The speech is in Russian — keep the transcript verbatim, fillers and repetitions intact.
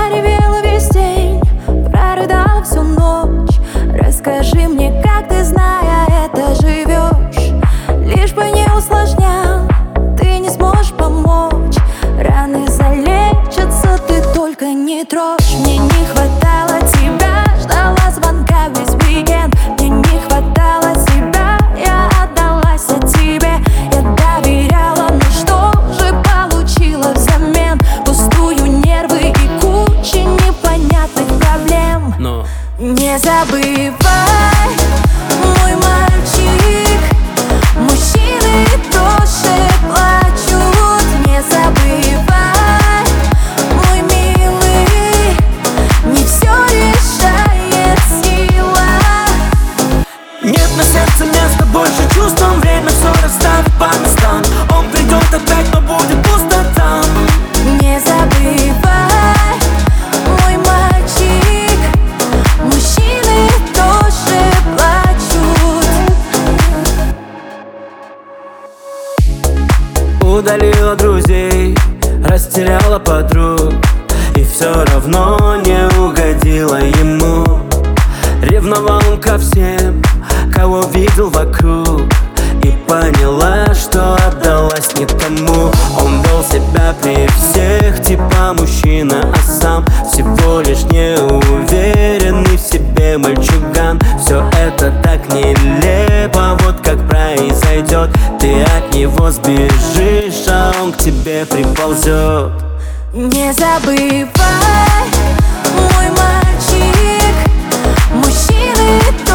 Я ревела весь день, прорыдала всю ночь. Расскажи мне, как ты, зная это, живешь. Лишь бы не усложнял, ты не сможешь помочь. Раны залечатся, ты только не трожь. Мне не хватало тебя, ждала звонка весь уикенд. Мне не хватало тебя, я отдалась о тебе. Я доверяла, но что же получила взамен? Пустую нервы и куча непонятных проблем. Но не забывай, мой мальчик, мужчины тоже плачут. Не забывай, мой милый, не все решает сила. нет на сердце места больше чувствам. Время все расставит по местам. Он придет опять, но будет пусто там. Не забывай, мой мальчик, мужчины тоже плачут. Удалила друзей, растеряла подруг, и все равно не угодила ему. Ревновал он ко всем, кого видел вокруг, и поняла, что отдалась не тому. Он вел себя при всех, типа мужчина, а сам всего лишь неуверенный в себе мальчуган. Все это так нелепо, вот как произойдет. Ты от него сбежишь, а он к тебе приползет. Не забывай, мой мальчик, мужчины